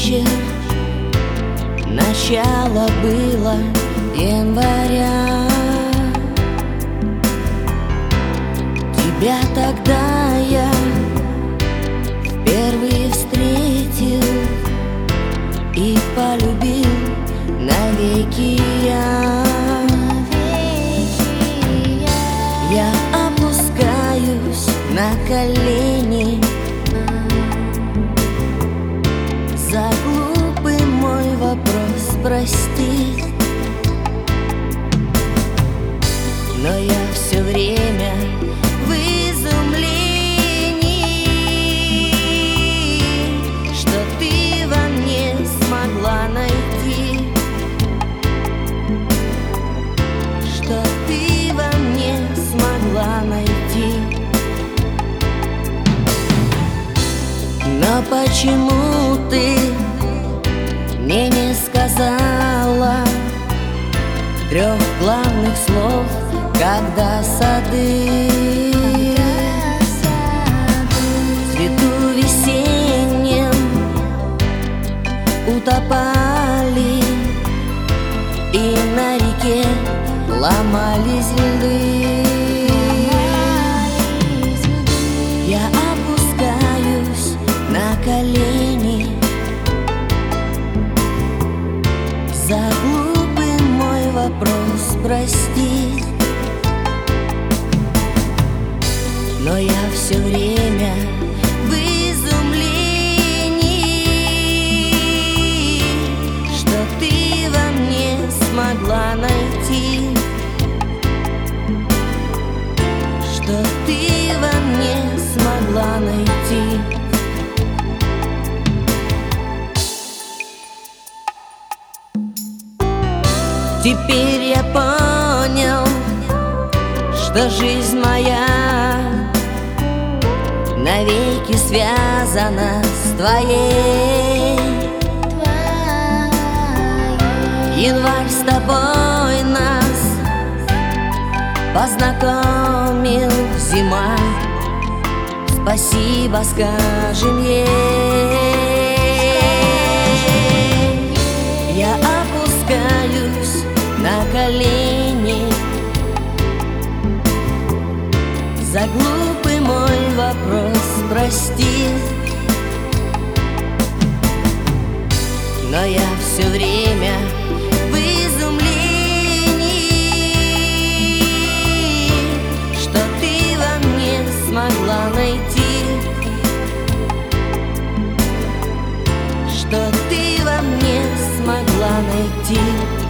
вечер, начало было января. Тебя тогда я впервые встретил и полюбил навеки я. Я опускаюсь на колени за глупый мой вопрос, прости. Но я все время в изумлении, что ты во мне смогла найти, что ты во мне смогла найти. Но почему ты мне не сказала 3 главных слов, когда сады в цвету весеннем утопали и на реке ломались льды? Я опускаюсь на колени за глупый мой вопрос, прости. Но я все время в изумлении, что ты во мне смогла найти, что ты во мне смогла найти. Теперь я понял, что жизнь моя навеки связана с твоей. Январь с тобой нас познакомил, зима, спасибо скажем ей. Я опускаюсь на колени за глупый мой вопрос, прости. Но я все время в изумлении, что ты во мне смогла найти, что ты во мне смогла найти.